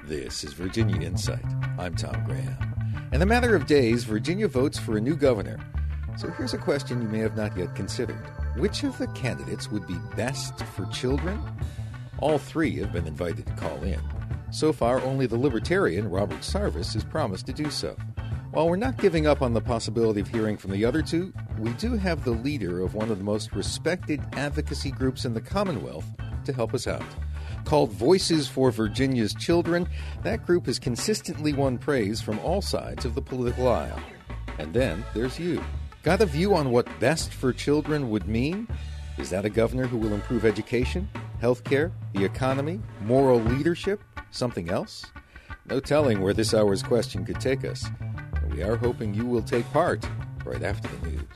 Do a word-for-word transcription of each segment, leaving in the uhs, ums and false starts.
This is Virginia Insight. I'm Tom Graham. In a matter of days, Virginia votes for a new governor. So here's a question you may have not yet considered. Which of the candidates would be best for children? All three have been invited to call in. So far, only the Libertarian, Robert Sarvis, has promised to do so. While we're not giving up on the possibility of hearing from the other two, we do have the leader of one of the most respected advocacy groups in the Commonwealth to help us out. Called Voices for Virginia's Children, that group has consistently won praise from all sides of the political aisle. And then there's you. Got a view on what best for children would mean? Is that a governor who will improve education, healthcare, the economy, moral leadership, something else? No telling where this hour's question could take us. We are hoping you will take part right after the news.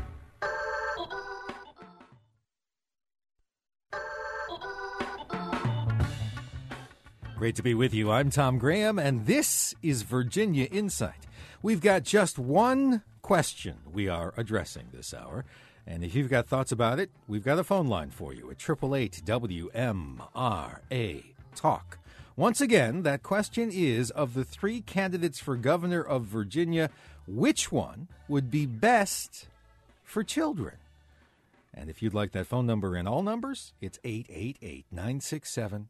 Great to be with you. I'm Tom Graham, and this is Virginia Insight. We've got just one question we are addressing this hour, and if you've got thoughts about it, we've got a phone line for you at eight eight eight W M R A Talk. Once again, that question is, of the three candidates for governor of Virginia, which one would be best for children? And if you'd like that phone number in all numbers, it's eight eight eight, nine six seven,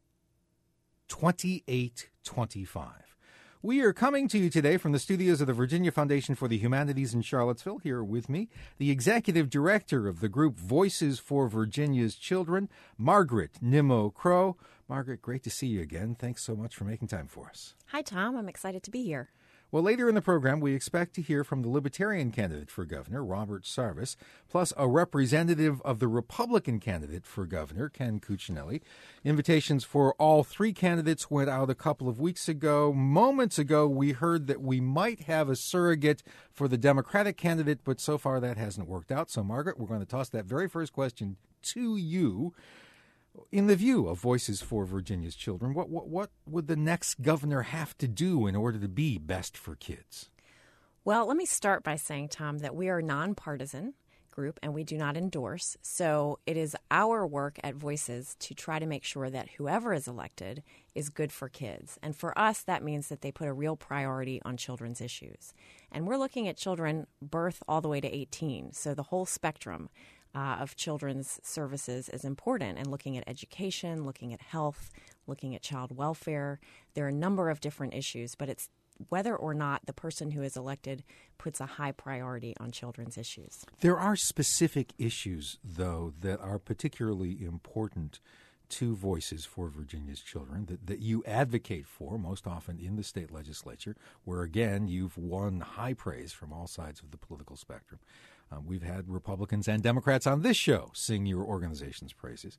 two eight two five. We are coming to you today from the studios of the Virginia Foundation for the Humanities in Charlottesville. Here with me, the executive director of the group Voices for Virginia's Children, Margaret Nimmo Crow. Margaret, great to see you again. Thanks so much for making time for us. Hi, Tom. I'm excited to be here. Well, later in the program, we expect to hear from the Libertarian candidate for governor, Robert Sarvis, plus a representative of the Republican candidate for governor, Ken Cuccinelli. Invitations for all three candidates went out a couple of weeks ago. Moments ago, we heard that we might have a surrogate for the Democratic candidate, but so far that hasn't worked out. So, Margaret, we're going to toss that very first question to you. In the view of Voices for Virginia's Children, what, what what would the next governor have to do in order to be best for kids? Well, let me start by saying, Tom, that we are a nonpartisan group and we do not endorse. So it is our work at Voices to try to make sure that whoever is elected is good for kids. And for us, that means that they put a real priority on children's issues. And we're looking at children birth all the way to eighteen, so the whole spectrum Uh, of children's services is important, and looking at education, looking at health, looking at child welfare. There are a number of different issues, but it's whether or not the person who is elected puts a high priority on children's issues. There are specific issues, though, that are particularly important to Voices for Virginia's Children that, that you advocate for most often in the state legislature, where, again, you've won high praise from all sides of the political spectrum. Um, we've had Republicans and Democrats on this show sing your organization's praises.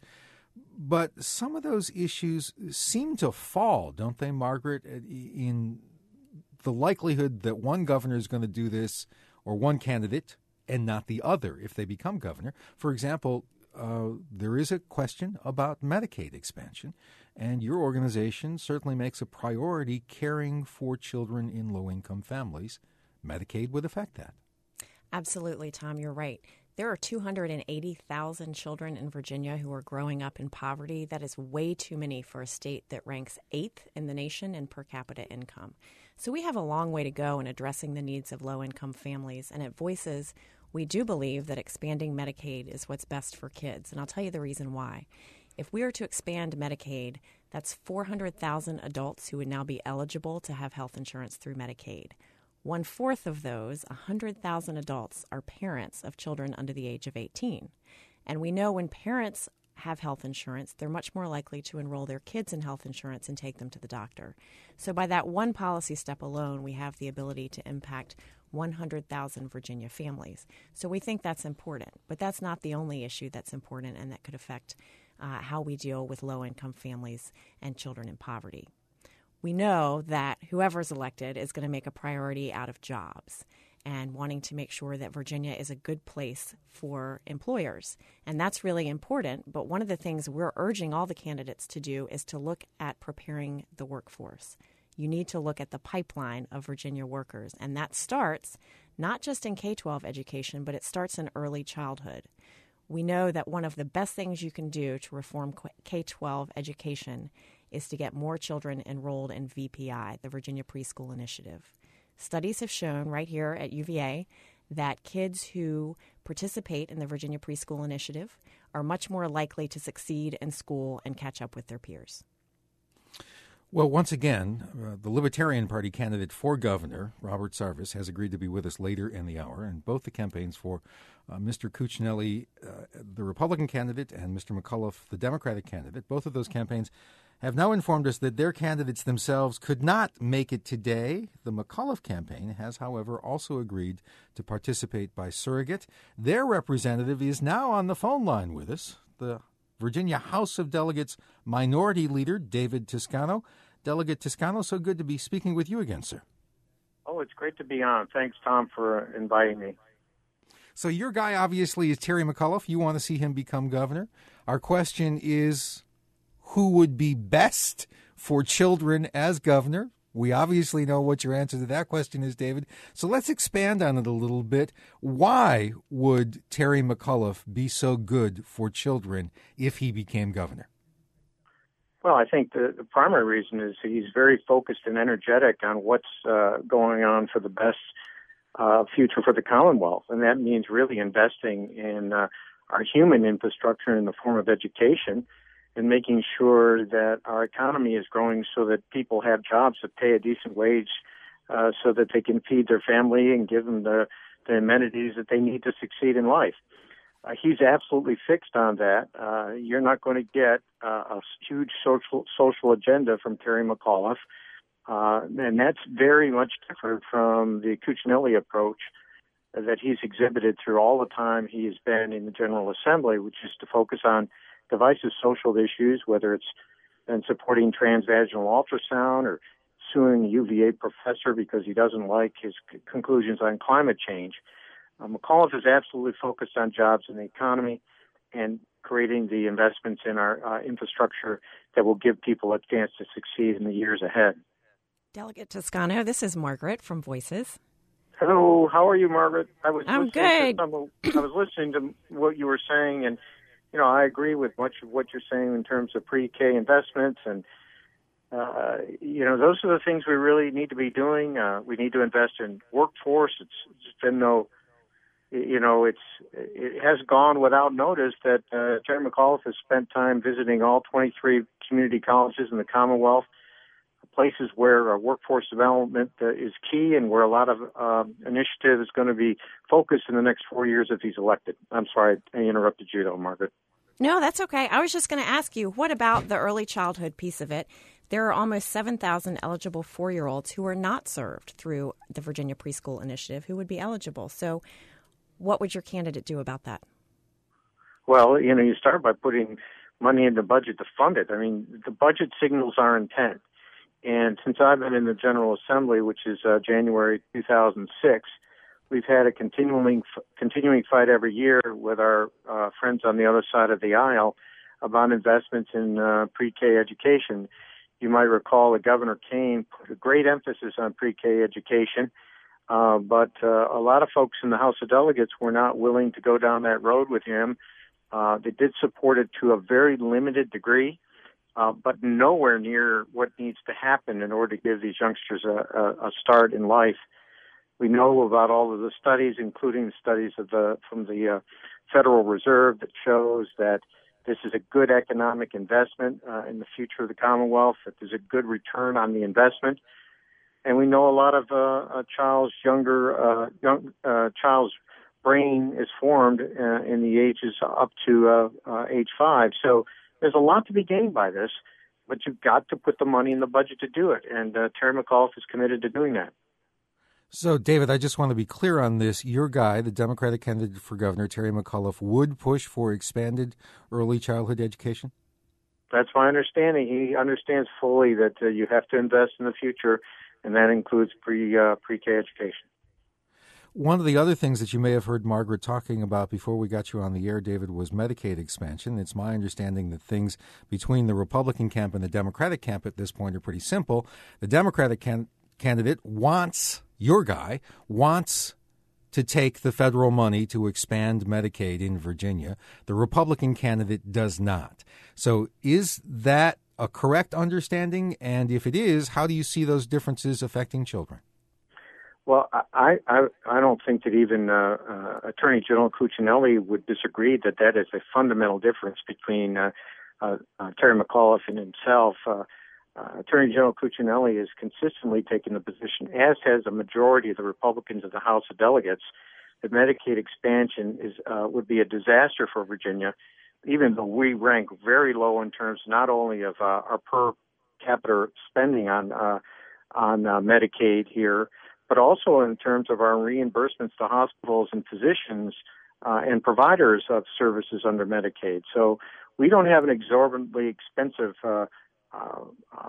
But some of those issues seem to fall, don't they, Margaret, in the likelihood that one governor is going to do this, or one candidate, and not the other if they become governor. For example, uh, there is a question about Medicaid expansion, and your organization certainly makes a priority caring for children in low-income families. Medicaid would affect that. Absolutely, Tom, you're right. There are two hundred eighty thousand children in Virginia who are growing up in poverty. That is way too many for a state that ranks eighth in the nation in per capita income. So we have a long way to go in addressing the needs of low-income families. And at Voices, we do believe that expanding Medicaid is what's best for kids. And I'll tell you the reason why. If we are to expand Medicaid, that's four hundred thousand adults who would now be eligible to have health insurance through Medicaid. One-fourth of those, one hundred thousand adults, are parents of children under the age of eighteen. And we know when parents have health insurance, they're much more likely to enroll their kids in health insurance and take them to the doctor. So by that one policy step alone, we have the ability to impact one hundred thousand Virginia families. So we think that's important. But that's not the only issue that's important and that could affect uh, how we deal with low-income families and children in poverty. We know that whoever's elected is going to make a priority out of jobs and wanting to make sure that Virginia is a good place for employers. And that's really important. But one of the things we're urging all the candidates to do is to look at preparing the workforce. You need to look at the pipeline of Virginia workers. And that starts not just in K twelve education, but it starts in early childhood. We know that one of the best things you can do to reform K twelve education is to get more children enrolled in V P I, the Virginia Preschool Initiative. Studies have shown right here at U V A that kids who participate in the Virginia Preschool Initiative are much more likely to succeed in school and catch up with their peers. Well, once again, uh, the Libertarian Party candidate for governor, Robert Sarvis, has agreed to be with us later in the hour. And both the campaigns for uh, Mister Cuccinelli, uh, the Republican candidate, and Mister McAuliffe, the Democratic candidate, both of those campaigns have now informed us that their candidates themselves could not make it today. The McAuliffe campaign has, however, also agreed to participate by surrogate. Their representative is now on the phone line with us, the Virginia House of Delegates Minority Leader David Toscano. Delegate Toscano, so good to be speaking with you again, sir. Oh, it's great to be on. Thanks, Tom, for inviting me. So your guy obviously is Terry McAuliffe. You want to see him become governor. Our question is, who would be best for children as governor? We obviously know what your answer to that question is, David. So let's expand on it a little bit. Why would Terry McAuliffe be so good for children if he became governor? Well, I think the, the primary reason is he's very focused and energetic on what's uh, going on for the best uh, future for the Commonwealth. And that means really investing in uh, our human infrastructure in the form of education and making sure that our economy is growing so that people have jobs that pay a decent wage uh, so that they can feed their family and give them the, the amenities that they need to succeed in life. Uh, he's absolutely fixed on that. Uh, you're not going to get uh, a huge social social agenda from Terry McAuliffe, uh, and that's very much different from the Cuccinelli approach that he's exhibited through all the time he has been in the General Assembly, which is to focus on divisive social issues, whether it's been supporting transvaginal ultrasound or suing a U V A professor because he doesn't like his c- conclusions on climate change. Uh, McAuliffe is absolutely focused on jobs in the economy and creating the investments in our uh, infrastructure that will give people a chance to succeed in the years ahead. Delegate Toscano, this is Margaret from Voices. Hello, how are you, Margaret? I was I'm listening good. To some, I was listening to what you were saying, and you know I agree with much of what you're saying in terms of pre-K investments, and uh, you know those are the things we really need to be doing. Uh, we need to invest in workforce. It's, it's been no You know, it's it has gone without notice that uh, Terry McAuliffe has spent time visiting all twenty-three community colleges in the Commonwealth, places where uh, workforce development uh, is key and where a lot of uh, initiative is going to be focused in the next four years if he's elected. I'm sorry I interrupted you, though, Margaret. No, that's okay. I was just going to ask you, what about the early childhood piece of it? There are almost seven thousand eligible four-year-olds who are not served through the Virginia Preschool Initiative who would be eligible. So what would your candidate do about that? Well, you know, you start by putting money in the budget to fund it. I mean, the budget signals our intent. And since I've been in the General Assembly, which is uh, January two thousand six, we've had a continuing continuing fight every year with our uh, friends on the other side of the aisle about investments in uh, pre-K education. You might recall that Governor Kane put a great emphasis on pre-K education. Uh, but uh, a lot of folks in the House of Delegates were not willing to go down that road with him. Uh, they did support it to a very limited degree, uh, but nowhere near what needs to happen in order to give these youngsters a, a, a start in life. We know about all of the studies, including the studies of the from the uh, Federal Reserve, that shows that this is a good economic investment uh, in the future of the Commonwealth, that there's a good return on the investment. And we know a lot of uh, a child's younger uh, young uh, child's brain is formed uh, in the ages up to uh, uh, age five. So there's a lot to be gained by this, but you've got to put the money in the budget to do it. And uh, Terry McAuliffe is committed to doing that. So, David, I just want to be clear on this. Your guy, the Democratic candidate for governor, Terry McAuliffe, would push for expanded early childhood education? That's my understanding. He understands fully that uh, you have to invest in the future, and that includes pre, uh, pre-K education. One of the other things that you may have heard Margaret talking about before we got you on the air, David, was Medicaid expansion. It's my understanding that things between the Republican camp and the Democratic camp at this point are pretty simple. The Democratic can- candidate wants, your guy, wants to take the federal money to expand Medicaid in Virginia. The Republican candidate does not. So is that a correct understanding? And if it is, how do you see those differences affecting children? Well, I, I, I don't think that even uh, uh, Attorney General Cuccinelli would disagree that that is a fundamental difference between uh, uh, uh, Terry McAuliffe and himself. Uh, uh, Attorney General Cuccinelli has consistently taken the position, as has a majority of the Republicans of the House of Delegates, that Medicaid expansion is uh, would be a disaster for Virginia, even though we rank very low in terms not only of uh, our per capita spending on uh, on uh, Medicaid here, but also in terms of our reimbursements to hospitals and physicians uh, and providers of services under Medicaid. So we don't have an exorbitantly expensive uh, uh,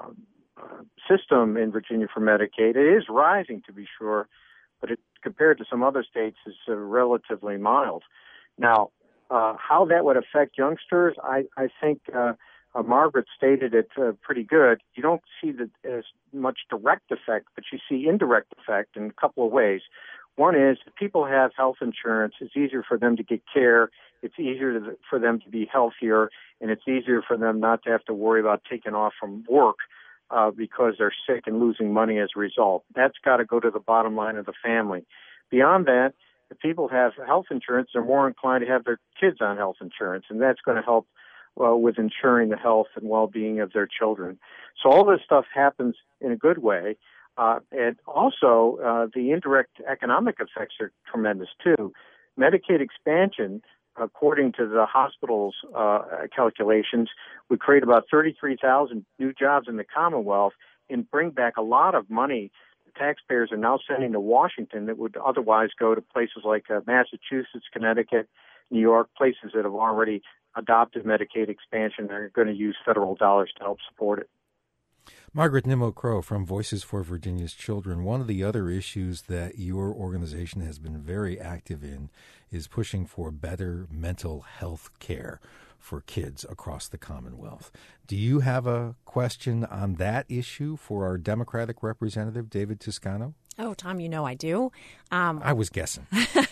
uh, system in Virginia for Medicaid. It is rising, to be sure, but it, compared to some other states, is uh, relatively mild. Now, uh, how that would affect youngsters, I, I think uh, Uh, Margaret stated it uh, pretty good. You don't see the, as much direct effect, but you see indirect effect in a couple of ways. One is if people have health insurance, it's easier for them to get care, it's easier to, for them to be healthier, and it's easier for them not to have to worry about taking off from work uh, because they're sick and losing money as a result. That's got to go to the bottom line of the family. Beyond that, if people have health insurance, they're more inclined to have their kids on health insurance, and that's going to help well, with ensuring the health and well-being of their children. So all this stuff happens in a good way. Uh, and also, uh, the indirect economic effects are tremendous, too. Medicaid expansion, according to the hospital's uh, calculations, would create about thirty-three thousand new jobs in the Commonwealth and bring back a lot of money the taxpayers are now sending to Washington that would otherwise go to places like uh, Massachusetts, Connecticut, New York, places that have already adopted Medicaid expansion and are going to use federal dollars to help support it. Margaret Nimmo Crow from Voices for Virginia's Children. One of the other issues that your organization has been very active in is pushing for better mental health care for kids across the Commonwealth. Do you have a question on that issue for our Democratic representative, David Toscano? Oh, Tom, you know I do. Um, I was guessing.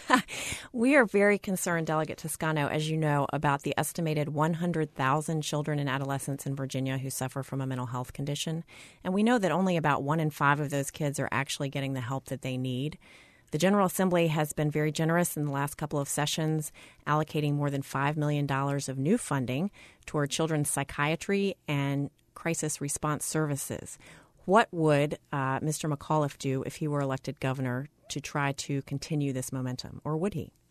We are very concerned, Delegate Toscano, as you know, about the estimated one hundred thousand children and adolescents in Virginia who suffer from a mental health condition. And we know that only about one in five of those kids are actually getting the help that they need. The General Assembly has been very generous in the last couple of sessions, allocating more than five million dollars of new funding toward children's psychiatry and crisis response services. What would uh, Mister McAuliffe do if he were elected governor to try to continue this momentum, or would he?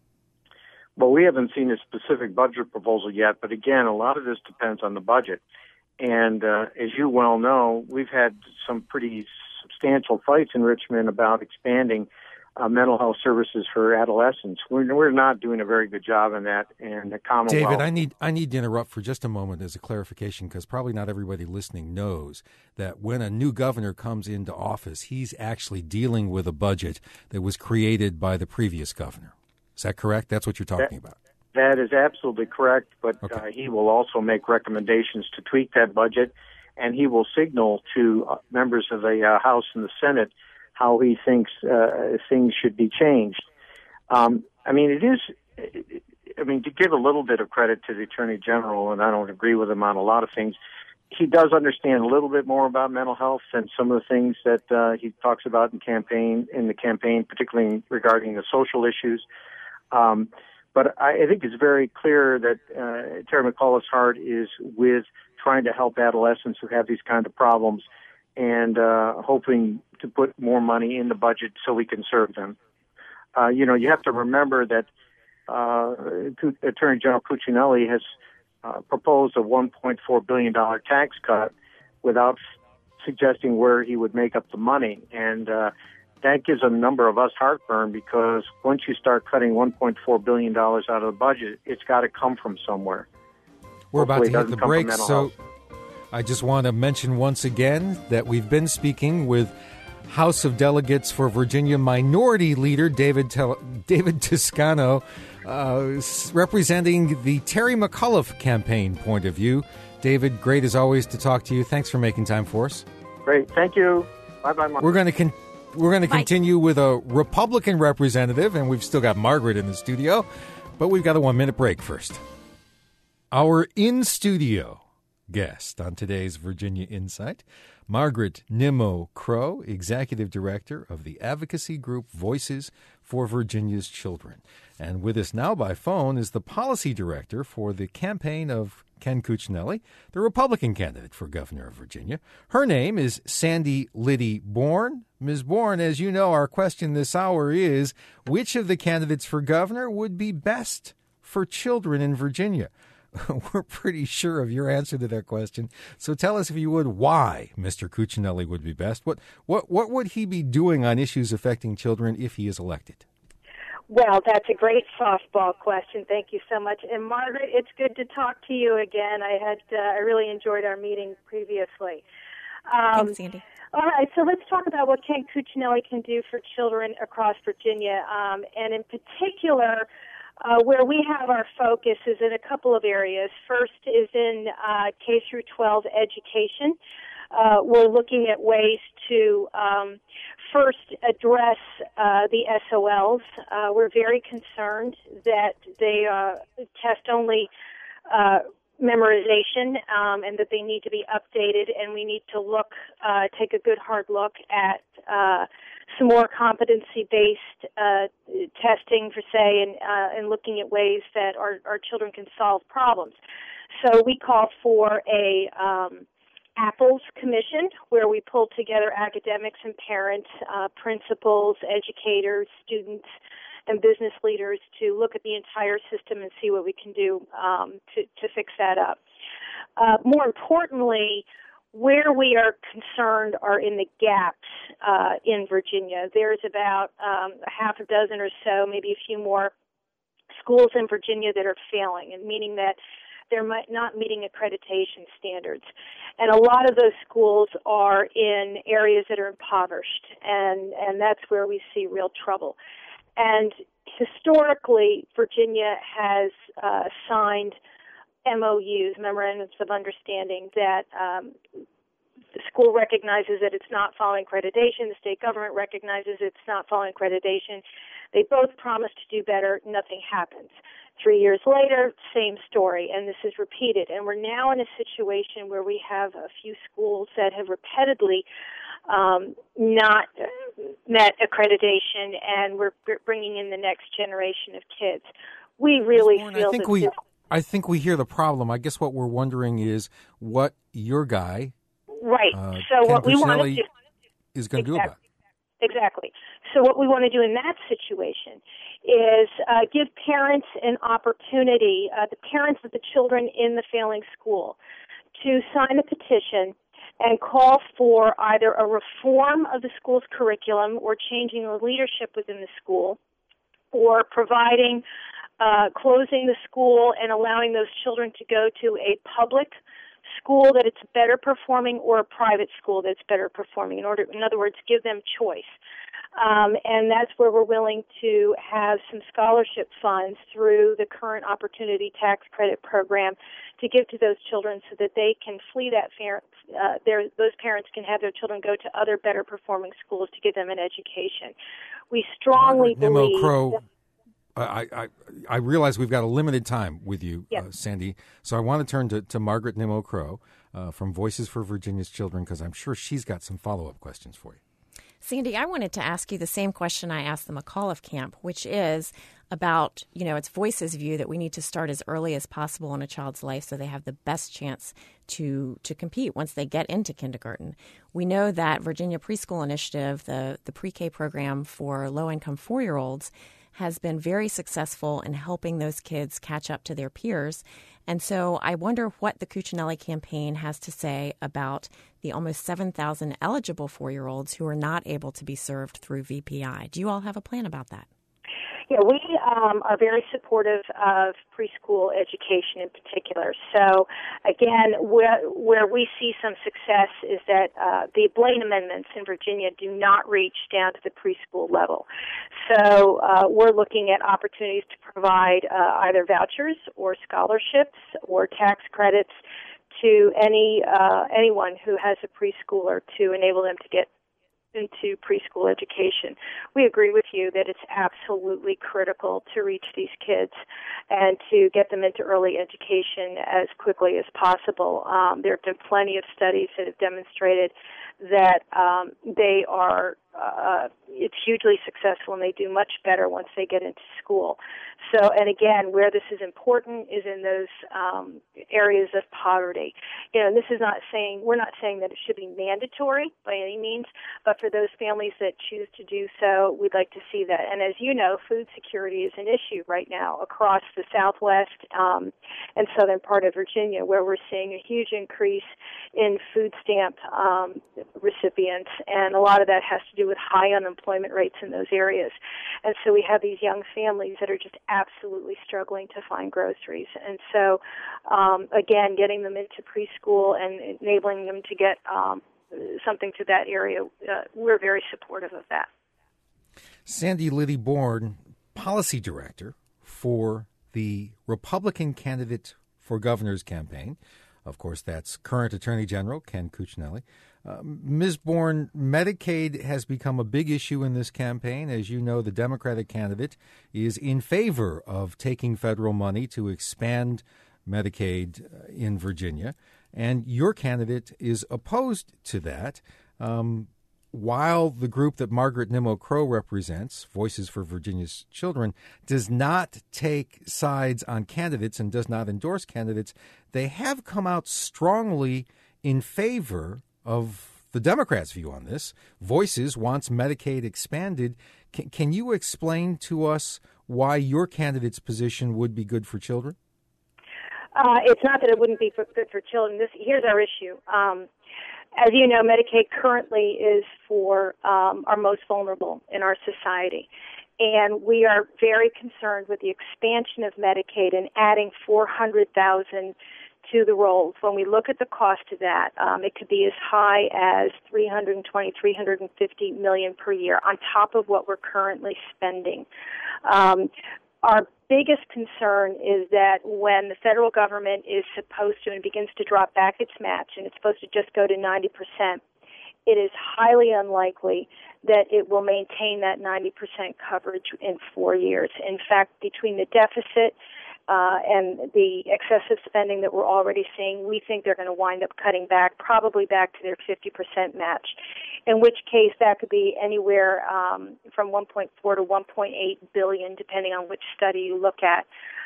Well, we haven't seen a specific budget proposal yet, but again, a lot of this depends on the budget. And uh, as you well know, we've had some pretty substantial fights in Richmond about expanding uh, mental health services for adolescents. We're, we're not doing a very good job in that in the Commonwealth. David, I need I need to interrupt for just a moment as a clarification, because probably not everybody listening knows that when a new governor comes into office, he's actually dealing with a budget that was created by the previous governor. Is that correct? That's what you're talking that, about. That is absolutely correct, but okay. uh, he will also make recommendations to tweak that budget, and he will signal to uh, members of the uh, House and the Senate how he thinks uh, things should be changed. Um, I mean, it is, I mean, to give a little bit of credit to the Attorney General, and I don't agree with him on a lot of things, he does understand a little bit more about mental health than some of the things that uh, he talks about in campaign, in the campaign, particularly regarding the social issues. Um, but I, I think it's very clear that uh, Terry McAuliffe's heart is with trying to help adolescents who have these kind of problems and uh, hoping to put more money in the budget so we can serve them. Uh, you know, you have to remember that uh, Attorney General Cuccinelli has uh, proposed a one point four billion dollars tax cut without suggesting where he would make up the money. And uh, that gives a number of us heartburn, because once you start cutting one point four billion dollars out of the budget, it's got to come from somewhere. We're Hopefully about to hit the break, so health. I just want to mention once again that we've been speaking with House of Delegates for Virginia Minority Leader David Tel- David Toscano, uh, representing the Terry McAuliffe campaign point of view. David, great as always to talk to you. Thanks for making time for us. Great. Thank you. Bye-bye, Mark. We're going to con- we're going to Bye. continue with a Republican representative, and we've still got Margaret in the studio, but we've got a one-minute break first. Our in-studio guest on today's Virginia Insight, Margaret Nimmo Crow, Executive Director of the advocacy group Voices for Virginia's Children. And with us now by phone is the Policy Director for the campaign of Ken Cuccinelli, the Republican candidate for governor of Virginia. Her name is Sandy Liddy Bourne. Miz Bourne, as you know, our question this hour is, which of the candidates for governor would be best for children in Virginia? We're pretty sure of your answer to that question. So tell us, if you would, why Mister Cuccinelli would be best. What what what would he be doing on issues affecting children if he is elected? Well, that's a great softball question. Thank you so much. And Margaret, it's good to talk to you again. I had uh, I really enjoyed our meeting previously. Um, Thanks, Sandy. All right, so let's talk about what Ken Cuccinelli can do for children across Virginia, um, and in particular, Uh, where we have our focus is in a couple of areas. First is in uh, K through twelve education. Uh, we're looking at ways to um, first address uh, the S O Ls. Uh, we're very concerned that they uh, test only uh, memorization um, and that they need to be updated, and we need to look, uh, take a good hard look at uh, some more competency-based uh, testing, for say, and, uh, and looking at ways that our, our children can solve problems. So we call for a um, APPLES Commission, where we pull together academics and parents, uh, principals, educators, students, and business leaders to look at the entire system and see what we can do um, to, to fix that up. Uh, more importantly, where we are concerned are in the gaps uh, in Virginia. There's about um, a half a dozen or so, maybe a few more schools in Virginia that are failing, and meaning that they're not meeting accreditation standards. And a lot of those schools are in areas that are impoverished, and, and that's where we see real trouble. And historically, Virginia has uh, signed M O Us, Memorandums of Understanding, that um, the school recognizes that it's not following accreditation, the state government recognizes it's not following accreditation. They both promise to do better, nothing happens. Three years later, same story, and this is repeated. And we're now in a situation where we have a few schools that have repeatedly um, not met accreditation, and we're bringing in the next generation of kids. We really Bourne, feel I think that we, this, I think we hear the problem. I guess what we're wondering is what your guy, right? Uh, so Ken what we want to Cuccinelli do is going to exactly. do about it. Exactly. So what we want to do in that situation is uh, give parents an opportunity, uh, the parents of the children in the failing school, to sign a petition and call for either a reform of the school's curriculum or changing the leadership within the school, or providing, uh, closing the school and allowing those children to go to a public school that it's better performing or a private school that's better performing. In order, in other words, give them choice. Um, and that's where we're willing to have some scholarship funds through the current Opportunity Tax Credit Program to give to those children so that they can flee that fear. Uh, their, those parents can have their children go to other better performing schools to give them an education. We strongly Margaret Nimmo believe... Crow, I, I, I realize we've got a limited time with you, yes. uh, Sandy, so I want to turn to, to Margaret Nimmo Crow uh, from Voices for Virginia's Children, because I'm sure she's got some follow-up questions for you. Sandy, I wanted to ask you the same question I asked the McAuliffe camp, which is about, you know, it's Voices' view that we need to start as early as possible in a child's life so they have the best chance to to compete once they get into kindergarten. We know that Virginia Preschool Initiative, the, the pre-K program for low-income four-year-olds, has been very successful in helping those kids catch up to their peers. And so I wonder what the Cuccinelli campaign has to say about the almost seven thousand eligible four-year-olds who are not able to be served through V P I. Do you all have a plan about that? Yeah, we um, are very supportive of preschool education in particular. So, again, where, where we see some success is that uh, the Blaine amendments in Virginia do not reach down to the preschool level. So uh, we're looking at opportunities to provide uh, either vouchers or scholarships or tax credits to any uh, anyone who has a preschooler to enable them to get into preschool education. We agree with you that it's absolutely critical to reach these kids and to get them into early education as quickly as possible. Um, there have been plenty of studies that have demonstrated that um, they are uh, it's hugely successful, and they do much better once they get into school. So, and again, where this is important is in those um, areas of poverty. You know, and this is not saying, we're not saying that it should be mandatory by any means, but for those families that choose to do so, we'd like to see that. And as you know, food security is an issue right now across the Southwest um, and southern part of Virginia, where we're seeing a huge increase in food stamp um, recipients, and a lot of that has to do with high unemployment rates in those areas. And so we have these young families that are just absolutely struggling to find groceries. And so, um, again, getting them into preschool and enabling them to get um, something to that area, uh, we're very supportive of that. Sandy Liddy Bourne, Policy Director for the Republican candidate for governor's campaign. Of course, that's current Attorney General Ken Cuccinelli. Uh, Miz Bourne, Medicaid has become a big issue in this campaign. As you know, the Democratic candidate is in favor of taking federal money to expand Medicaid in Virginia, and your candidate is opposed to that. Um, while the group that Margaret Nimmo Crow represents, Voices for Virginia's Children, does not take sides on candidates and does not endorse candidates, they have come out strongly in favor of the Democrats' view on this. Voices wants Medicaid expanded. Can, can you explain to us why your candidate's position would be good for children? Uh, it's not that it wouldn't be for, good for children. This, here's our issue. Um, as you know, Medicaid currently is for um, our most vulnerable in our society. And we are very concerned with the expansion of Medicaid and adding four hundred thousand to the rolls. When we look at the cost of that, um, it could be as high as three hundred twenty, three hundred fifty million per year on top of what we're currently spending. Um, our biggest concern is that when the federal government is supposed to and begins to drop back its match, and it's supposed to just go to ninety percent, it is highly unlikely that it will maintain that ninety percent coverage in four years. In fact, between the deficit Uh, and the excessive spending that we're already seeing, we think they're going to wind up cutting back, probably back to their fifty percent match, in which case that could be anywhere um, from one point four to one point eight billion, depending on which study you look at,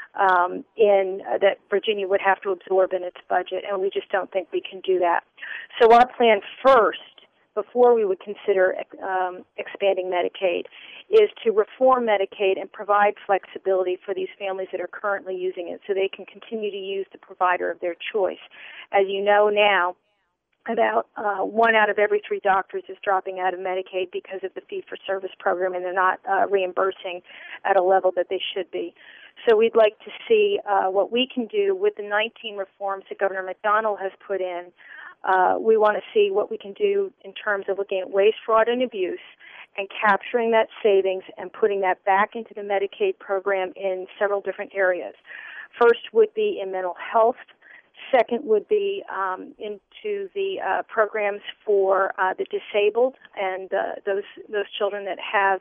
um, in uh, that Virginia would have to absorb in its budget, and we just don't think we can do that. So our plan first, before we would consider um, expanding Medicaid, is to reform Medicaid and provide flexibility for these families that are currently using it so they can continue to use the provider of their choice. As you know now, about uh, one out of every three doctors is dropping out of Medicaid because of the fee-for-service program, and they're not uh, reimbursing at a level that they should be. So we'd like to see uh, what we can do with the nineteen reforms that Governor McDonnell has put in. Uh, we want to see what we can do in terms of looking at waste, fraud, and abuse and capturing that savings and putting that back into the Medicaid program in several different areas. First would be in mental health. Second would be um, into the uh, programs for uh, the disabled and uh, those those children that have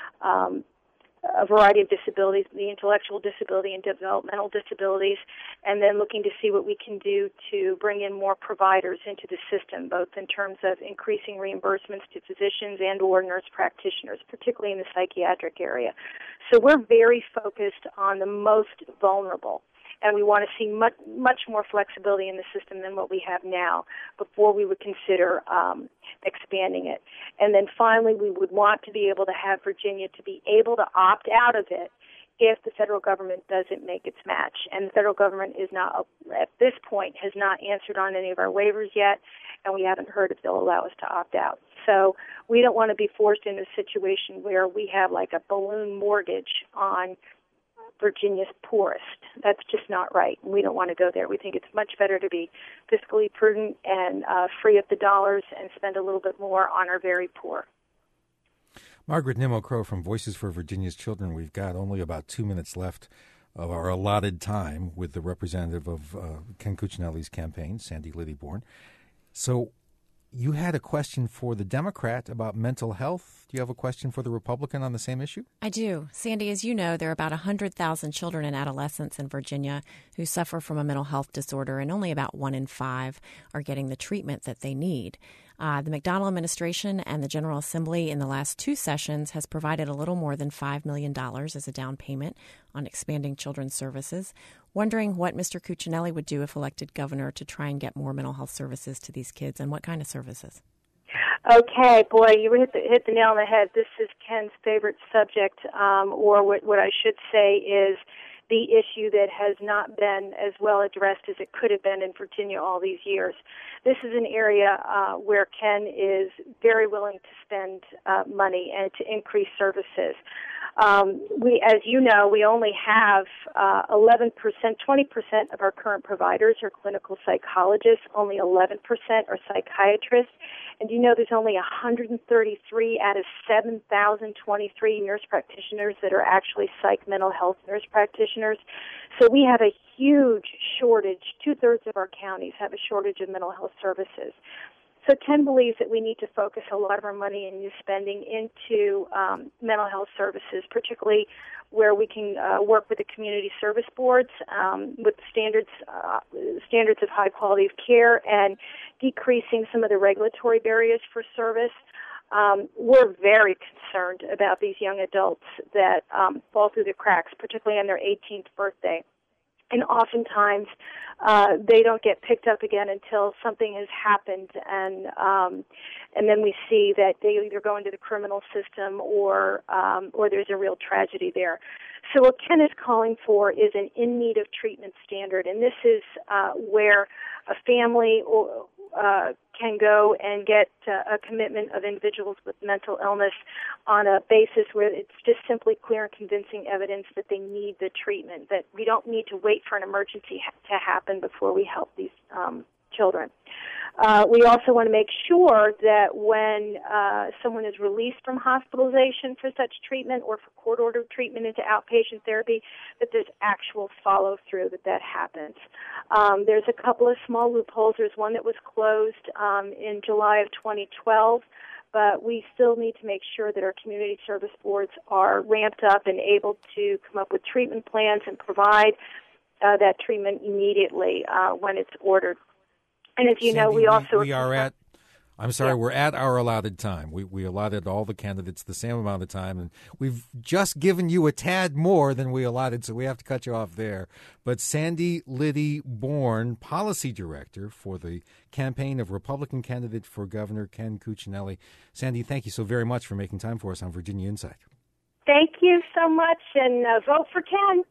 um, a variety of disabilities, the intellectual disability and developmental disabilities, and then looking to see what we can do to bring in more providers into the system, both in terms of increasing reimbursements to physicians and or nurse practitioners, particularly in the psychiatric area. So we're very focused on the most vulnerable, and we want to see much, much more flexibility in the system than what we have now before we would consider um, expanding it. And then finally, we would want to be able to have Virginia to be able to opt out of it if the federal government doesn't make its match. And the federal government is not, at this point, has not answered on any of our waivers yet, and we haven't heard if they'll allow us to opt out. So we don't want to be forced into a situation where we have like a balloon mortgage on Virginia's poorest. That's just not right. We don't want to go there. We think it's much better to be fiscally prudent and uh, free up the dollars and spend a little bit more on our very poor. Margaret Nimmo Crow from Voices for Virginia's Children. We've got only about two minutes left of our allotted time with the representative of uh, Ken Cuccinelli's campaign, Sandy Liddy Bourne. So you had a question for the Democrat about mental health. Do you have a question for the Republican on the same issue? I do. Sandy, as you know, there are about one hundred thousand children and adolescents in Virginia who suffer from a mental health disorder, and only about one in five are getting the treatment that they need. Uh, the McDonnell administration and the General Assembly in the last two sessions has provided a little more than five million dollars as a down payment on expanding children's services. Wondering what Mister Cuccinelli would do if elected governor to try and get more mental health services to these kids, and what kind of services? Okay, boy, you hit the, hit the nail on the head. This is Ken's favorite subject, um, or what, what I should say is the issue that has not been as well addressed as it could have been in Virginia all these years. This is an area uh, where Ken is very willing to spend uh, money and to increase services. Um, we, as you know, we only have uh, eleven percent, twenty percent of our current providers are clinical psychologists, only eleven percent are psychiatrists, and you know there's only one hundred thirty-three out of seven thousand twenty-three nurse practitioners that are actually psych mental health nurse practitioners. So we have a huge shortage. Two-thirds of our counties have a shortage of mental health services. So Ken believes that we need to focus a lot of our money and new spending into um, mental health services, particularly where we can uh, work with the community service boards um, with standards uh, standards of high quality of care and decreasing some of the regulatory barriers for service. Um, we're very concerned about these young adults that um, fall through the cracks, particularly on their eighteenth birthday. And oftentimes, uh, they don't get picked up again until something has happened, and um, and then we see that they either go into the criminal system or um, or there's a real tragedy there. So what Ken is calling for is an in need of treatment standard, and this is uh, where a family or Uh, can go and get uh, a commitment of individuals with mental illness on a basis where it's just simply clear and convincing evidence that they need the treatment, that we don't need to wait for an emergency ha- to happen before we help these um, children. Uh, we also want to make sure that when uh, someone is released from hospitalization for such treatment or for court-ordered treatment into outpatient therapy, that there's actual follow-through, that that happens. Um, there's a couple of small loopholes. There's one that was closed um, in July of twenty twelve, but we still need to make sure that our community service boards are ramped up and able to come up with treatment plans and provide uh, that treatment immediately uh, when it's ordered. And as you Sandy, know, we also... We, we are at, I'm sorry, yeah. we're at our allotted time. We we allotted all the candidates the same amount of time, and we've just given you a tad more than we allotted, so we have to cut you off there. But Sandy Liddy Bourne, Policy Director for the campaign of Republican candidate for Governor Ken Cuccinelli. Sandy, thank you so very much for making time for us on Virginia Insight. Thank you so much, and uh, vote for Ken.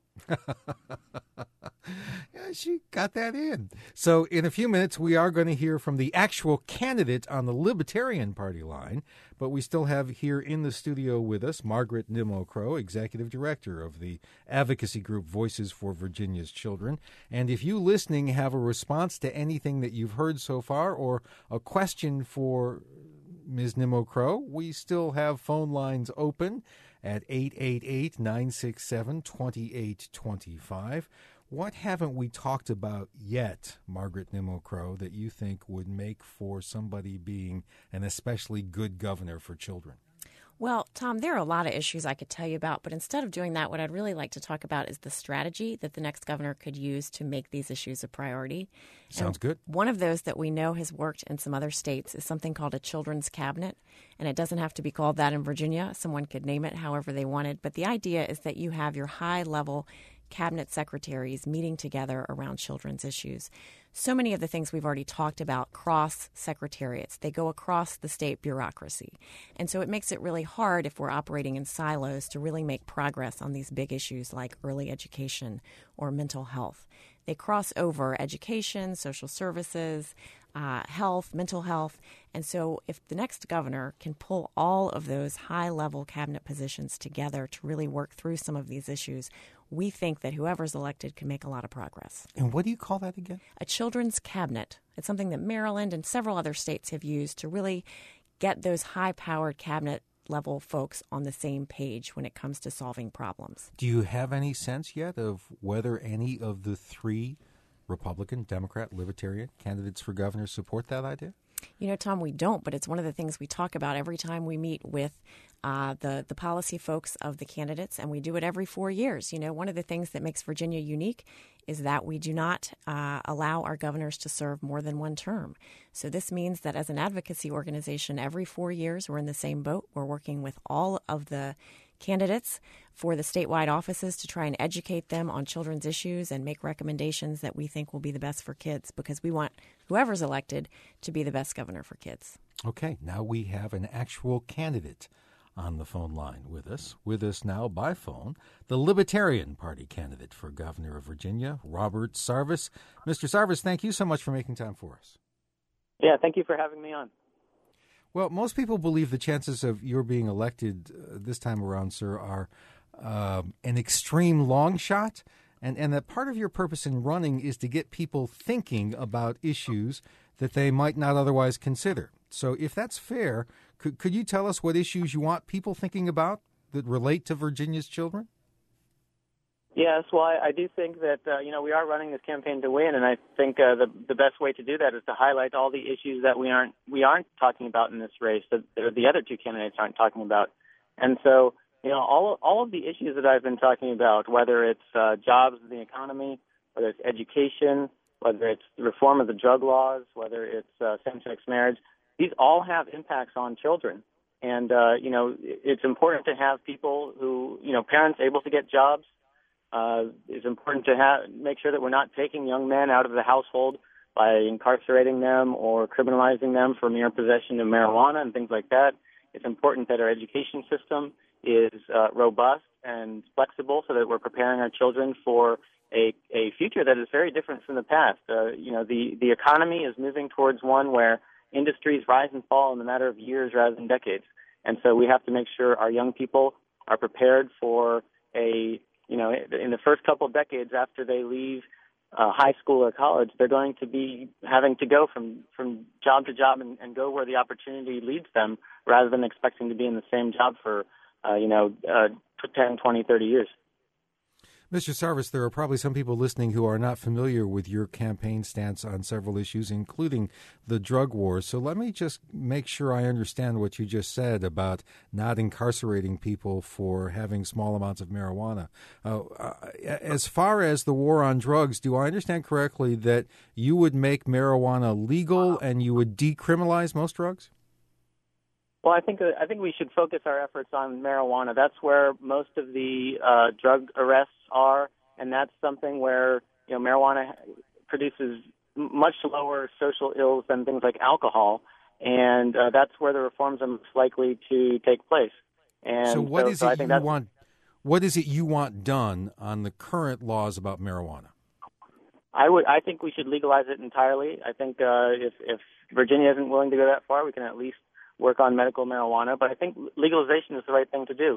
Yeah, she got that in. So in a few minutes, we are going to hear from the actual candidate on the Libertarian Party line, but we still have here in the studio with us Margaret Nimmo Crow, Executive Director of the advocacy group Voices for Virginia's Children. And if you listening have a response to anything that you've heard so far or a question for Miz Nimmo Crow, we still have phone lines open at eight eight eight, nine six seven, two eight two five. What haven't we talked about yet, Margaret Nimmo Crow, that you think would make for somebody being an especially good governor for children? Well, Tom, there are a lot of issues I could tell you about, but instead of doing that, what I'd really like to talk about is the strategy that the next governor could use to make these issues a priority. Sounds and good. One of those that we know has worked in some other states is something called a children's cabinet, and it doesn't have to be called that in Virginia. Someone could name it however they wanted, but the idea is that you have your high-level cabinet secretaries meeting together around children's issues. So many of the things we've already talked about cross secretariats. They go across the state bureaucracy. And so it makes it really hard if we're operating in silos to really make progress on these big issues like early education or mental health. They cross over education, social services, uh, health, mental health. And so if the next governor can pull all of those high-level cabinet positions together to really work through some of these issues, we think that whoever's elected can make a lot of progress. And what do you call that again? A children's cabinet. It's something that Maryland and several other states have used to really get those high-powered cabinet level folks on the same page when it comes to solving problems. Do you have any sense yet of whether any of the three Republican, Democrat, Libertarian candidates for governor support that idea? You know, Tom, we don't, but it's one of the things we talk about every time we meet with uh, the, the policy folks of the candidates, and we do it every four years. You know, one of the things that makes Virginia unique is that we do not uh, allow our governors to serve more than one term. So this means that as an advocacy organization, every four years we're in the same boat. We're working with all of the candidates for the statewide offices to try and educate them on children's issues and make recommendations that we think will be the best for kids, because we want whoever's elected to be the best governor for kids. Okay, now we have an actual candidate on the phone line with us. With us now by phone, the Libertarian Party candidate for governor of Virginia, Robert Sarvis. Mister Sarvis, thank you so much for making time for us. Yeah, thank you for having me on. Well, most people believe the chances of your being elected uh, this time around, sir, are uh, an extreme long shot, and, and that part of your purpose in running is to get people thinking about issues that they might not otherwise consider. So if that's fair, could, could you tell us what issues you want people thinking about that relate to Virginia's children? Yes, well, I, I do think that, uh, you know, we are running this campaign to win, and I think uh, the the best way to do that is to highlight all the issues that we aren't we aren't talking about in this race, that the other two candidates aren't talking about. And so, you know, all, all of the issues that I've been talking about, whether it's uh, jobs in the economy, whether it's education, whether it's the reform of the drug laws, whether it's uh, same-sex marriage, these all have impacts on children. And, uh, you know, it's important to have people who, you know, parents able to get jobs. Uh, it's important to have, make sure that we're not taking young men out of the household by incarcerating them or criminalizing them for mere possession of marijuana and things like that. It's important that our education system is uh, robust and flexible so that we're preparing our children for a, a future that is very different from the past. Uh, you know, the, the economy is moving towards one where industries rise and fall in a matter of years rather than decades. And so we have to make sure our young people are prepared for a You know, in the first couple of decades after they leave uh, high school or college, they're going to be having to go from, from job to job and, and go where the opportunity leads them rather than expecting to be in the same job for, uh, you know, uh, ten, twenty, thirty years. Mister Sarvis, there are probably some people listening who are not familiar with your campaign stance on several issues, including the drug wars. So let me just make sure I understand what you just said about not incarcerating people for having small amounts of marijuana. Uh, as far as the war on drugs, do I understand correctly that you would make marijuana legal and you would decriminalize most drugs? Well, I think uh, I think we should focus our efforts on marijuana. That's where most of the uh, drug arrests are, and that's something where, you know, marijuana produces much lower social ills than things like alcohol, and uh, that's where the reforms are most likely to take place. And so, what so, is so it you want? What is it you want done on the current laws about marijuana? I would. I think we should legalize it entirely. I think uh, if if Virginia isn't willing to go that far, we can at least work on medical marijuana, but I think legalization is the right thing to do.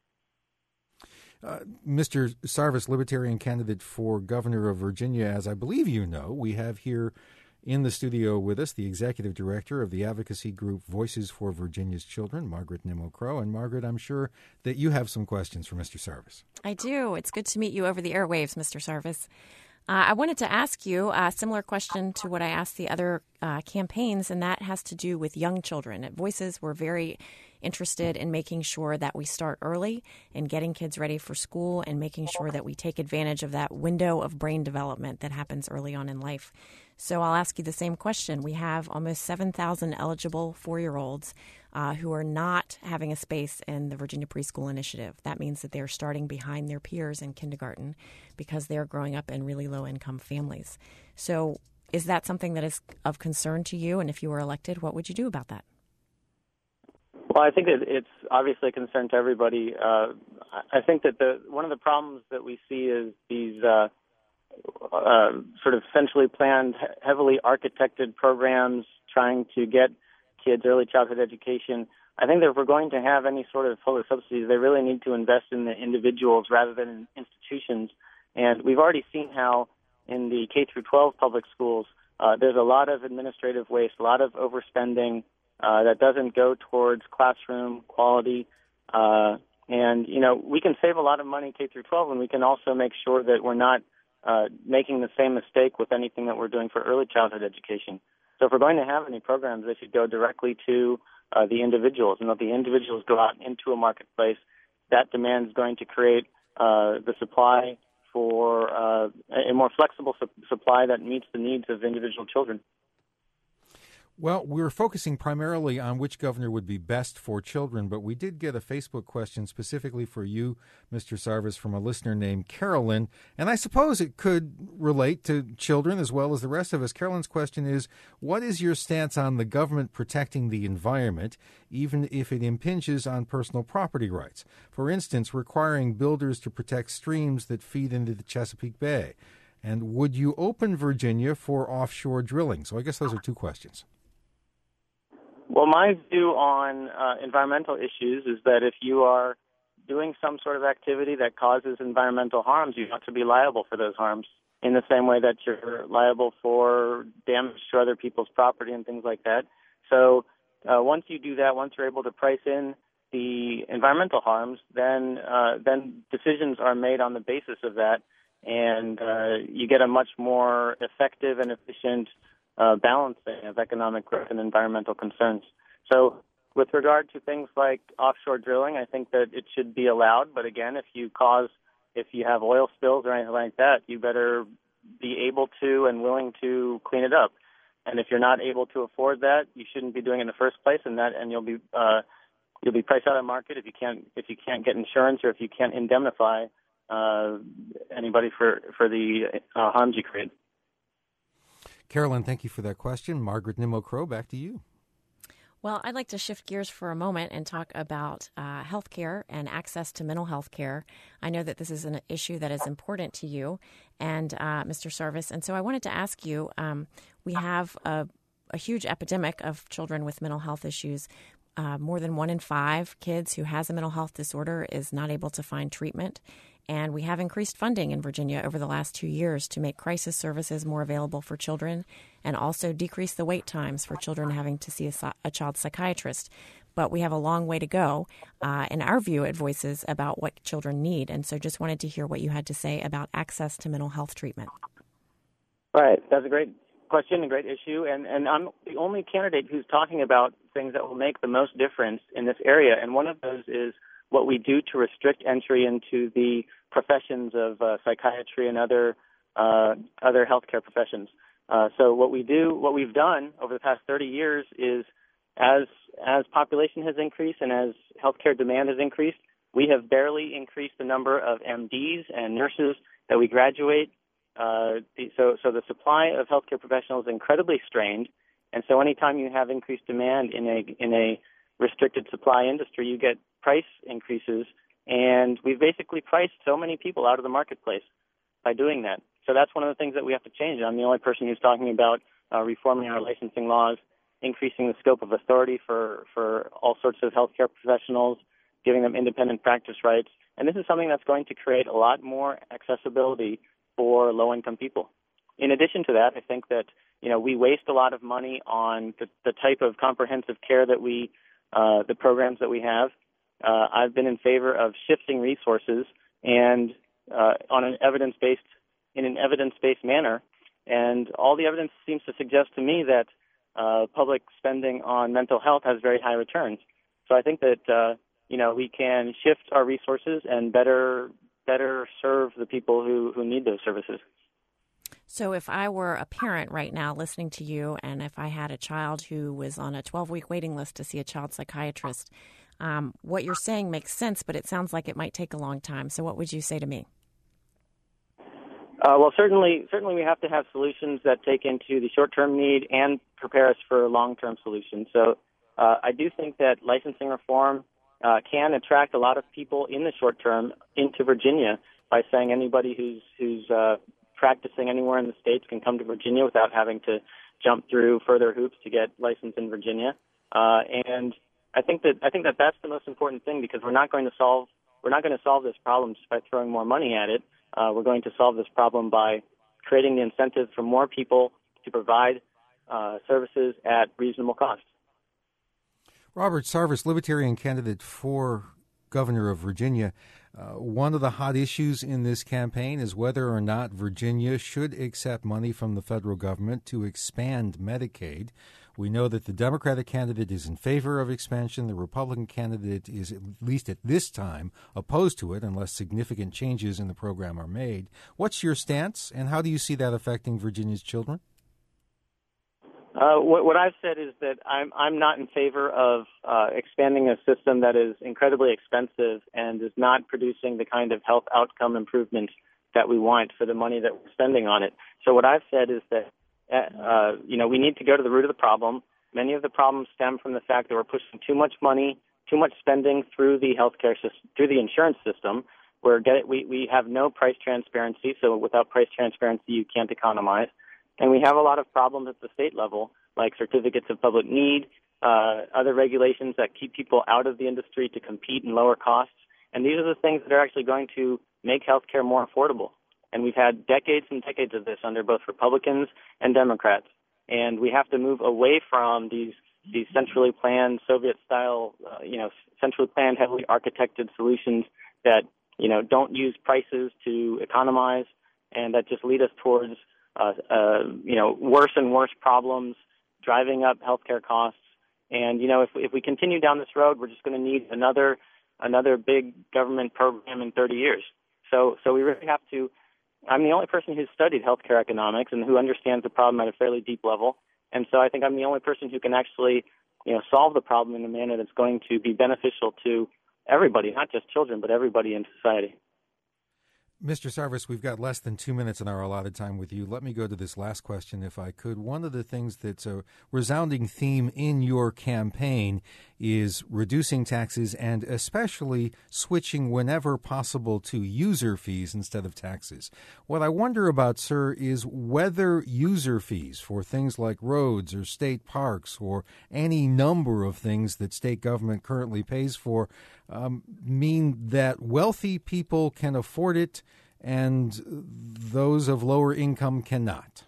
Uh, Mister Sarvis, Libertarian candidate for governor of Virginia, as I believe you know, we have here in the studio with us the executive director of the advocacy group Voices for Virginia's Children, Margaret Nimmo Crow. And Margaret, I'm sure that you have some questions for Mister Sarvis. I do. It's good to meet you over the airwaves, Mister Sarvis. Uh, I wanted to ask you a similar question to what I asked the other uh, campaigns, and that has to do with young children. At Voices, we're very interested in making sure that we start early and getting kids ready for school and making sure that we take advantage of that window of brain development that happens early on in life. So I'll ask you the same question. We have almost seven thousand eligible four-year-olds uh, who are not having a space in the Virginia Preschool Initiative. That means that they're starting behind their peers in kindergarten because they're growing up in really low-income families. So is that something that is of concern to you? And if you were elected, what would you do about that? Well, I think that it's obviously a concern to everybody. Uh, I think that the one of the problems that we see is these uh, uh, sort of centrally planned, heavily architected programs trying to get kids early childhood education. I think that if we're going to have any sort of public subsidies, they really need to invest in the individuals rather than in institutions. And we've already seen how in the K through twelve public schools, uh, there's a lot of administrative waste, a lot of overspending uh, that doesn't go towards classroom quality. Uh, and, you know, we can save a lot of money K through twelve, and we can also make sure that we're not uh, making the same mistake with anything that we're doing for early childhood education. So if we're going to have any programs, they should go directly to uh, the individuals, and let the individuals go out into a marketplace. That demand is going to create uh, the supply for uh, a more flexible su- supply that meets the needs of individual children. Well, we were focusing primarily on which governor would be best for children, but we did get a Facebook question specifically for you, Mister Sarvis, from a listener named Carolyn, and I suppose it could relate to children as well as the rest of us. Carolyn's question is, what is your stance on the government protecting the environment, even if it impinges on personal property rights? For instance, requiring builders to protect streams that feed into the Chesapeake Bay. And would you open Virginia for offshore drilling? So I guess those are two questions. Well, my view on uh, environmental issues is that if you are doing some sort of activity that causes environmental harms, you have to be liable for those harms in the same way that you're liable for damage to other people's property and things like that. So uh, once you do that, once you're able to price in the environmental harms, then uh, then decisions are made on the basis of that, and uh, you get a much more effective and efficient Uh, balancing of economic growth and environmental concerns. So with regard to things like offshore drilling, I think that it should be allowed. But again, if you cause, if you have oil spills or anything like that, you better be able to and willing to clean it up. And if you're not able to afford that, you shouldn't be doing it in the first place, and that and you'll be uh, you'll be priced out of the market if you can't if you can't get insurance or if you can't indemnify uh, anybody for for the uh, harms you create. Carolyn, thank you for that question. Margaret Nimmo Crow, back to you. Well, I'd like to shift gears for a moment and talk about uh, health care and access to mental health care. I know that this is an issue that is important to you and uh, Mister Sarvis. And so I wanted to ask you, um, we have a, a huge epidemic of children with mental health issues. Uh, more than one in five kids who has a mental health disorder is not able to find treatment. And we have increased funding in Virginia over the last two years to make crisis services more available for children and also decrease the wait times for children having to see a, a child psychiatrist. But we have a long way to go, uh, in our view at Voices, about what children need. And so just wanted to hear what you had to say about access to mental health treatment. Right. That's a great question, a great issue. And, and I'm the only candidate who's talking about things that will make the most difference in this area. And one of those is what we do to restrict entry into the professions of uh, psychiatry and other uh, other healthcare professions. Uh, so what we do, what we've done over the past thirty years is, as as population has increased and as healthcare demand has increased, we have barely increased the number of M Ds and nurses that we graduate. Uh, so so the supply of healthcare professionals is incredibly strained, and so anytime you have increased demand in a in a restricted supply industry, you get price increases, and we've basically priced so many people out of the marketplace by doing that. So that's one of the things that we have to change. I'm the only person who's talking about uh, reforming our licensing laws, increasing the scope of authority for, for all sorts of healthcare professionals, giving them independent practice rights. And this is something that's going to create a lot more accessibility for low-income people. In addition to that, I think that, you know, we waste a lot of money on the, the type of comprehensive care that we, uh, the programs that we have. Uh, I've been in favor of shifting resources and uh, on an evidence-based, in an evidence-based manner. And all the evidence seems to suggest to me that uh, public spending on mental health has very high returns. So I think that uh, you know we can shift our resources and better better serve the people who, who need those services. So if I were a parent right now listening to you, and if I had a child who was on a twelve-week waiting list to see a child psychiatrist, um, what you're saying makes sense, but it sounds like it might take a long time. So what would you say to me? Uh, well, certainly, certainly we have to have solutions that take into the short-term need and prepare us for long-term solutions. So uh, I do think that licensing reform uh, can attract a lot of people in the short term into Virginia by saying anybody who's who's uh, practicing anywhere in the states can come to Virginia without having to jump through further hoops to get licensed in Virginia. Uh, and I think that I think that that's the most important thing, because we're not going to solve we're not going to solve this problem just by throwing more money at it. Uh, we're going to solve this problem by creating the incentive for more people to provide uh, services at reasonable cost. Robert Sarvis, Libertarian candidate for governor of Virginia. Uh, one of the hot issues in this campaign is whether or not Virginia should accept money from the federal government to expand Medicaid. We know that the Democratic candidate is in favor of expansion. The Republican candidate is, at least at this time, opposed to it unless significant changes in the program are made. What's your stance, and how do you see that affecting Virginia's children? Uh, what, what I've said is that I'm I'm not in favor of uh, expanding a system that is incredibly expensive and is not producing the kind of health outcome improvement that we want for the money that we're spending on it. So what I've said is that uh, you know we need to go to the root of the problem. Many of the problems stem from the fact that we're pushing too much money, too much spending through the healthcare system, through the insurance system. We're get, we we have no price transparency. So without price transparency, you can't economize. And we have a lot of problems at the state level, like certificates of public need, uh, other regulations that keep people out of the industry to compete and lower costs. And these are the things that are actually going to make healthcare more affordable. And we've had decades and decades of this under both Republicans and Democrats. And we have to move away from these these centrally planned Soviet-style, uh, you know, centrally planned, heavily architected solutions that, you know, don't use prices to economize and that just lead us towards Uh, uh, you know, worse and worse problems, driving up healthcare costs. And, you know, if, if we continue down this road, we're just going to need another another big government program in thirty years. So so we really have to – I'm the only person who's studied healthcare economics and who understands the problem at a fairly deep level. And so I think I'm the only person who can actually, you know, solve the problem in a manner that's going to be beneficial to everybody, not just children, but everybody in society. Mister Sarvis, we've got less than two minutes in our allotted time with you. Let me go to this last question, if I could. One of the things that's a resounding theme in your campaign is reducing taxes and especially switching whenever possible to user fees instead of taxes. What I wonder about, sir, is whether user fees for things like roads or state parks or any number of things that state government currently pays for um, mean that wealthy people can afford it and those of lower income cannot?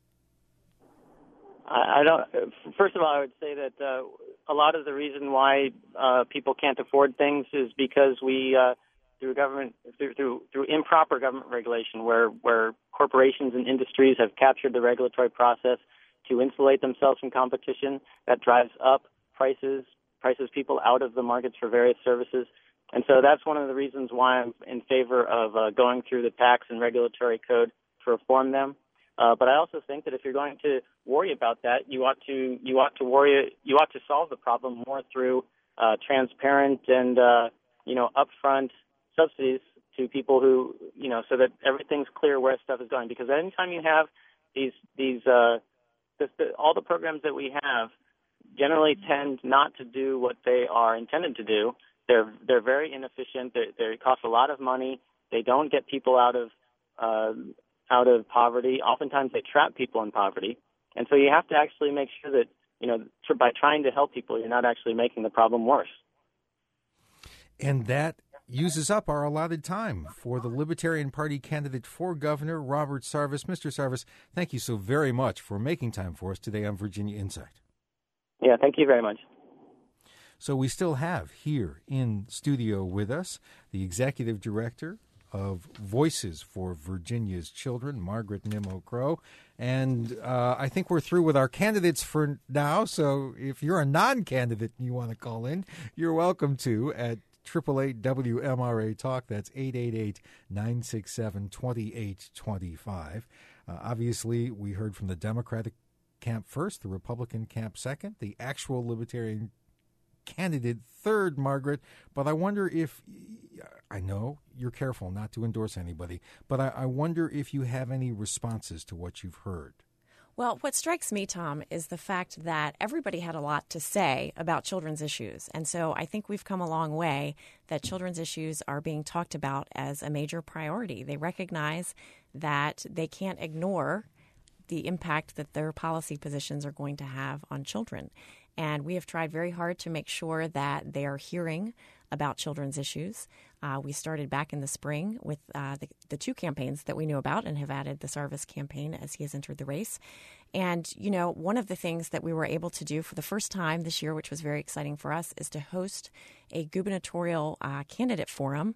I don't. First of all, I would say that uh, a lot of the reason why uh, people can't afford things is because we, uh, through government, through, through through improper government regulation, where where corporations and industries have captured the regulatory process to insulate themselves from competition, that drives up prices, prices people out of the markets for various services. And so that's one of the reasons why I'm in favor of uh, going through the tax and regulatory code to reform them. Uh, but I also think that if you're going to worry about that, you ought to you ought to worry you ought to solve the problem more through uh, transparent and uh, you know upfront subsidies to people who you know so that everything's clear where stuff is going. Because anytime you have these these uh, this, the, all the programs that we have generally tend not to do what they are intended to do. They're they're very inefficient. They they cost a lot of money. They don't get people out of uh, out of poverty. Oftentimes, they trap people in poverty. And so you have to actually make sure that you know by trying to help people, you're not actually making the problem worse. And that uses up our allotted time for the Libertarian Party candidate for governor, Robert Sarvis. Mister Sarvis, thank you so very much for making time for us today on Virginia Insight. Yeah, thank you very much. So we still have here in studio with us the executive director of Voices for Virginia's Children, Margaret Nimmo Crow. And uh, I think we're through with our candidates for now. So if you're a non-candidate and you want to call in, you're welcome to at eight eight eight W M R A Talk. That's eight eight eight, nine six seven, two eight two five. Uh, obviously, we heard from the Democratic camp first, the Republican camp second, the actual Libertarian candidate third, Margaret. But I wonder if, I know you're careful not to endorse anybody, but I, I wonder if you have any responses to what you've heard. Well, what strikes me, Tom, is the fact that everybody had a lot to say about children's issues. And so I think we've come a long way that children's issues are being talked about as a major priority. They recognize that they can't ignore the impact that their policy positions are going to have on children. And we have tried very hard to make sure that they are hearing about children's issues. Uh, we started back in the spring with uh, the, the two campaigns that we knew about and have added the Sarvis campaign as he has entered the race. And, you know, one of the things that we were able to do for the first time this year, which was very exciting for us, is to host a gubernatorial uh, candidate forum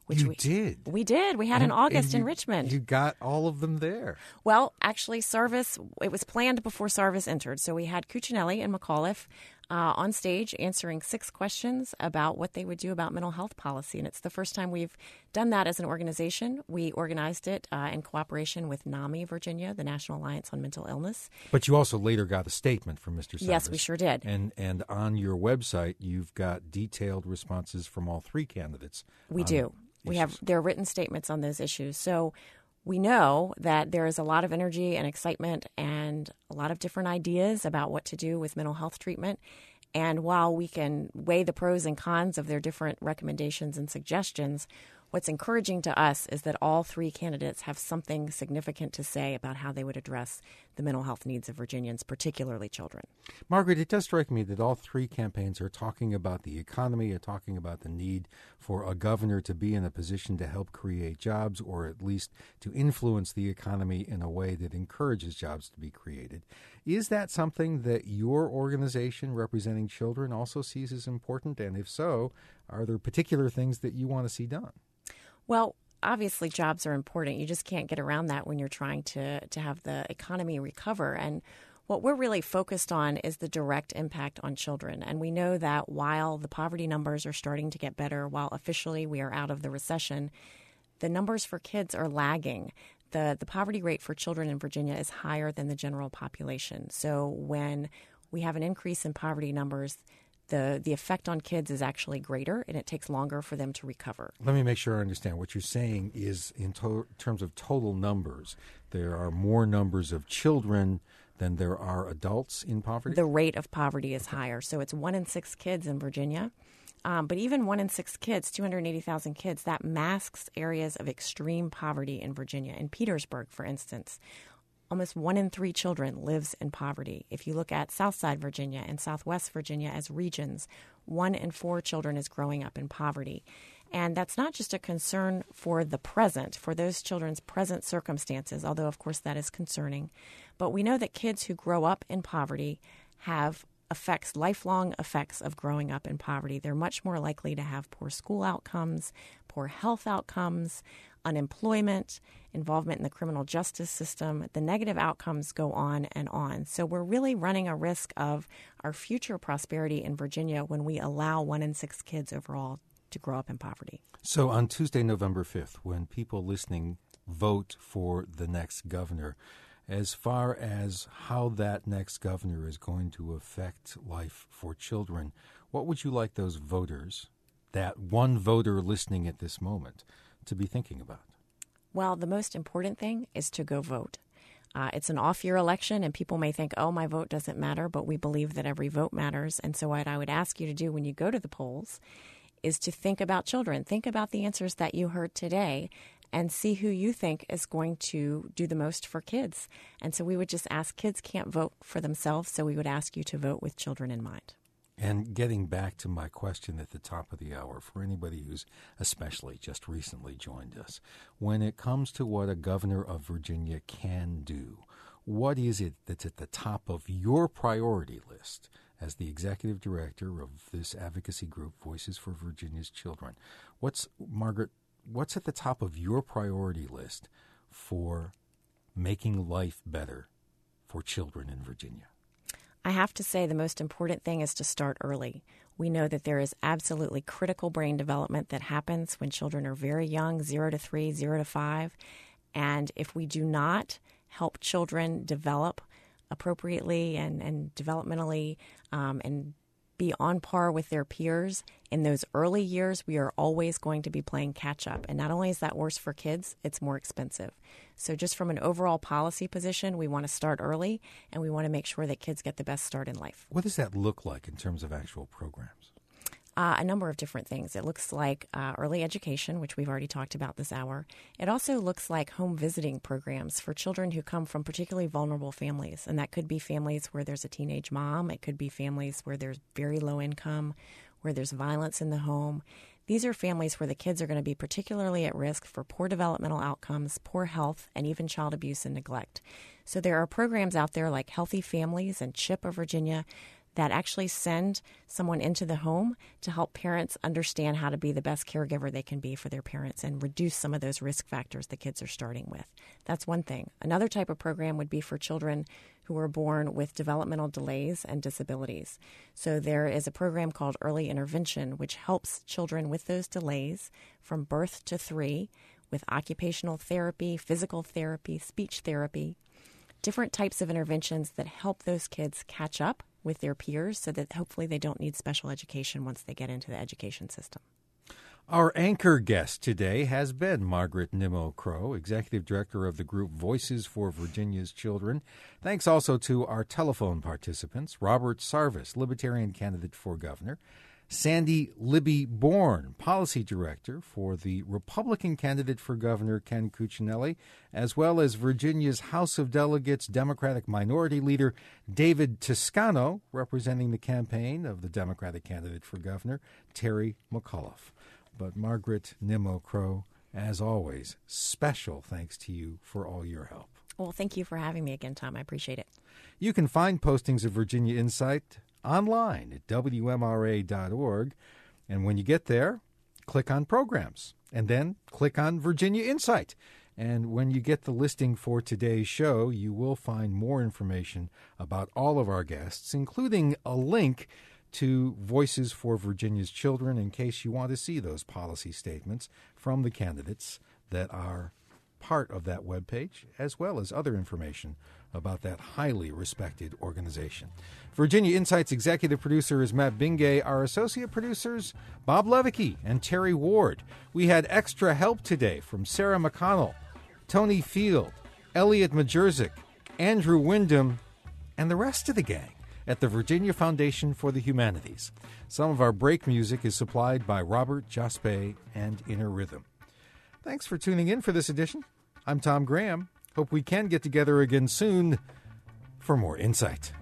Which you we did? We did. We had and, in August you, in Richmond. You got all of them there. Well, actually, Sarvis, it was planned before Sarvis entered. So we had Cuccinelli and McAuliffe uh, on stage answering six questions about what they would do about mental health policy. And it's the first time we've done that as an organization. We organized it uh, in cooperation with NAMI Virginia, the National Alliance on Mental Illness. But you also later got a statement from Mister Sarvis. Yes, we sure did. And and on your website, you've got detailed responses from all three candidates. We do. We have their written statements on those issues. So we know that there is a lot of energy and excitement and a lot of different ideas about what to do with mental health treatment. And while we can weigh the pros and cons of their different recommendations and suggestions, what's encouraging to us is that all three candidates have something significant to say about how they would address the mental health needs of Virginians, particularly children. Margaret, it does strike me that all three campaigns are talking about the economy, are talking about the need for a governor to be in a position to help create jobs, or at least to influence the economy in a way that encourages jobs to be created. Is that something that your organization representing children also sees as important? And if so, are there particular things that you want to see done? Well, obviously jobs are important. You just can't get around that when you're trying to, to have the economy recover. And what we're really focused on is the direct impact on children. And we know that while the poverty numbers are starting to get better, while officially we are out of the recession, the numbers for kids are lagging. The, the poverty rate for children in Virginia is higher than the general population. So when we have an increase in poverty numbers, The, the effect on kids is actually greater, and it takes longer for them to recover. Let me make sure I understand. What you're saying is, in to- terms of total numbers, there are more numbers of children than there are adults in poverty? The rate of poverty is higher. So it's one in six kids in Virginia. Um, but even one in six kids, two hundred eighty thousand kids, that masks areas of extreme poverty in Virginia. In Petersburg, for instance, almost one in three children lives in poverty. If you look at Southside Virginia and Southwest Virginia as regions, one in four children is growing up in poverty. And that's not just a concern for the present, for those children's present circumstances, although, of course, that is concerning. But we know that kids who grow up in poverty have effects, lifelong effects of growing up in poverty. They're much more likely to have poor school outcomes, poor health outcomes, unemployment, involvement in the criminal justice system. The negative outcomes go on and on. So we're really running a risk of our future prosperity in Virginia when we allow one in six kids overall to grow up in poverty. So on Tuesday, November fifth, when people listening vote for the next governor, as far as how that next governor is going to affect life for children, what would you like those voters, that one voter listening at this moment, to be thinking about? Well, the most important thing is to go vote. Uh, it's an off-year election, and people may think, oh, my vote doesn't matter, but we believe that every vote matters. And so what I would ask you to do when you go to the polls is to think about children. Think about the answers that you heard today and see who you think is going to do the most for kids. And so we would just ask, kids can't vote for themselves, so we would ask you to vote with children in mind. And getting back to my question at the top of the hour, for anybody who's especially just recently joined us, when it comes to what a governor of Virginia can do, what is it that's at the top of your priority list as the executive director of this advocacy group, Voices for Virginia's Children? What's, Margaret, what's at the top of your priority list for making life better for children in Virginia? I have to say the most important thing is to start early. We know that there is absolutely critical brain development that happens when children are very young, zero to three, zero to five. And if we do not help children develop appropriately and, and developmentally um, and be on par with their peers in those early years, we are always going to be playing catch up. And not only is that worse for kids, it's more expensive. So just from an overall policy position, we want to start early, and we want to make sure that kids get the best start in life. What does that look like in terms of actual programs? Uh, a number of different things. It looks like uh, early education, which we've already talked about this hour. It also looks like home visiting programs for children who come from particularly vulnerable families. And that could be families where there's a teenage mom. It could be families where there's very low income, where there's violence in the home. These are families where the kids are going to be particularly at risk for poor developmental outcomes, poor health, and even child abuse and neglect. So there are programs out there like Healthy Families and CHIP of Virginia that actually send someone into the home to help parents understand how to be the best caregiver they can be for their parents and reduce some of those risk factors the kids are starting with. That's one thing. Another type of program would be for children who are born with developmental delays and disabilities. So there is a program called Early Intervention, which helps children with those delays from birth to three with occupational therapy, physical therapy, speech therapy, different types of interventions that help those kids catch up with their peers so that hopefully they don't need special education once they get into the education system. Our anchor guest today has been Margaret Nimmo Crow, Executive Director of the group Voices for Virginia's Children. Thanks also to our telephone participants, Robert Sarvis, Libertarian candidate for governor, Sandy Libby Bourne, Policy Director for the Republican candidate for governor, Ken Cuccinelli, as well as Virginia's House of Delegates Democratic Minority Leader David Toscano, representing the campaign of the Democratic candidate for governor, Terry McAuliffe. But Margaret Nimmo Crow, as always, special thanks to you for all your help. Well, thank you for having me again, Tom. I appreciate it. You can find postings of Virginia Insight online at W M R A dot org. And when you get there, click on Programs, and then click on Virginia Insight. And when you get the listing for today's show, you will find more information about all of our guests, including a link to Voices for Virginia's Children in case you want to see those policy statements from the candidates that are part of that webpage, as well as other information about that highly respected organization. Virginia Insight's executive producer is Matt Bingay. Our associate producers, Bob Levicki and Terry Ward. We had extra help today from Sarah McConnell, Tony Field, Elliot Majerzik, Andrew Wyndham, and the rest of the gang at the Virginia Foundation for the Humanities. Some of our break music is supplied by Robert Jaspe and Inner Rhythm. Thanks for tuning in for this edition. I'm Tom Graham. Hope we can get together again soon for more insight.